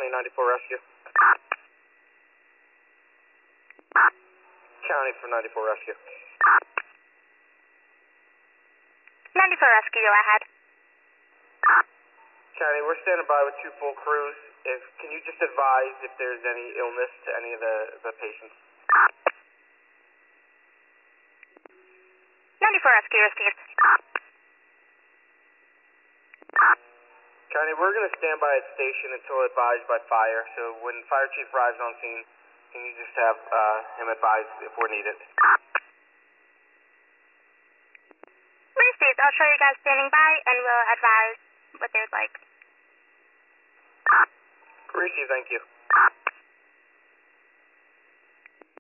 County 94 Rescue. County for 94 Rescue. 94 Rescue, go ahead. County, we're standing by with 2 full crews. Can you just advise if there's any illness to any of the patients? 94 Rescue, received. County, we're going to stand by at station until advised by fire. So when fire chief arrives on scene, can you just have him advise if we're needed? Received. I'll show you guys standing by, and we'll advise what there's like. Received, thank you.